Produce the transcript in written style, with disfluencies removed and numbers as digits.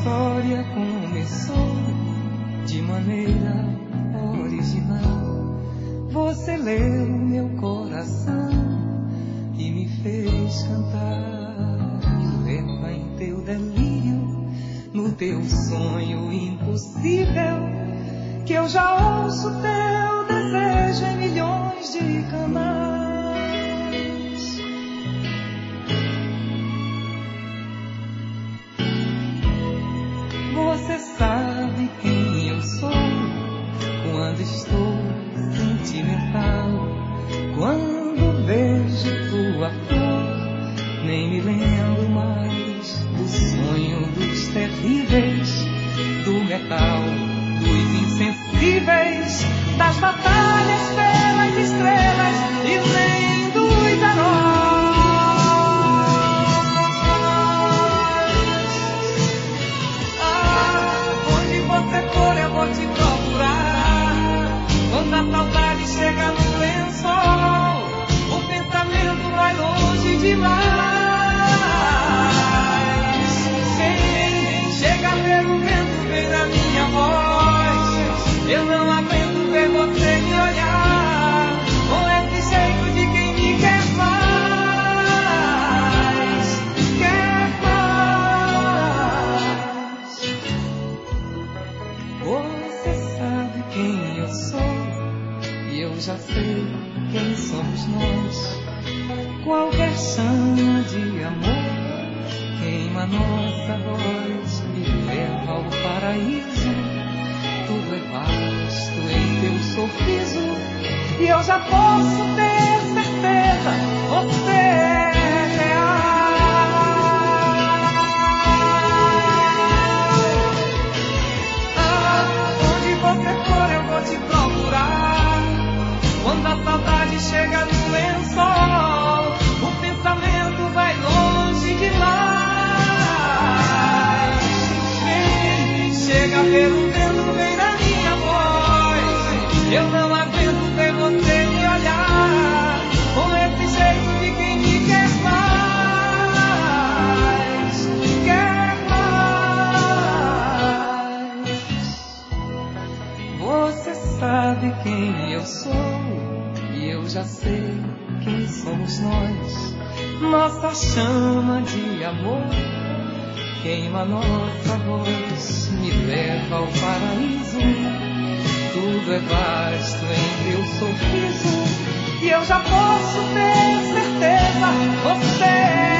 história começou de maneira original. Você leu meu coração e me fez cantar. Me leva em teu delírio, no teu sonho impossível, que eu já ouço teu desejo em milhões de canais. Você sabe quem eu sou quando estou sentimental. Quando beijo tua flor, nem me lembro mais do sonho dos terríveis, do metal, dos insensíveis, das batalhas pelas estrelas e nem dos heróis. Onde você for eu vou te procurar. Quando a saudade chega no lençol, o pensamento vai longe demais. Chega pelo vento, vem na minha voz. Eu não aguento ver você me olhar com esse jeito de quem me quer mais, quer mais. Você sabe quem eu sou e eu já sei quem somos nós. Qualquer chama de amor queima nossa voz, me leva ao paraíso. Tudo é vasto em teu sorriso e eu já posso ter certeza, você é real. Onde você for eu vou te procurar. Quando a saudade chega no lençol, o pensamento vai longe demais. Chega pelo vento, vem na minha voz. Eu não aguento ver você me olhar com esse jeito de quem me quer mais, quer mais. Você sabe quem eu sou e eu já sei quem somos nós. Nossa chama de amor queima nossa voz, me leva ao paraíso. Tudo é vasto em teu sorriso e eu já posso ter certeza, você é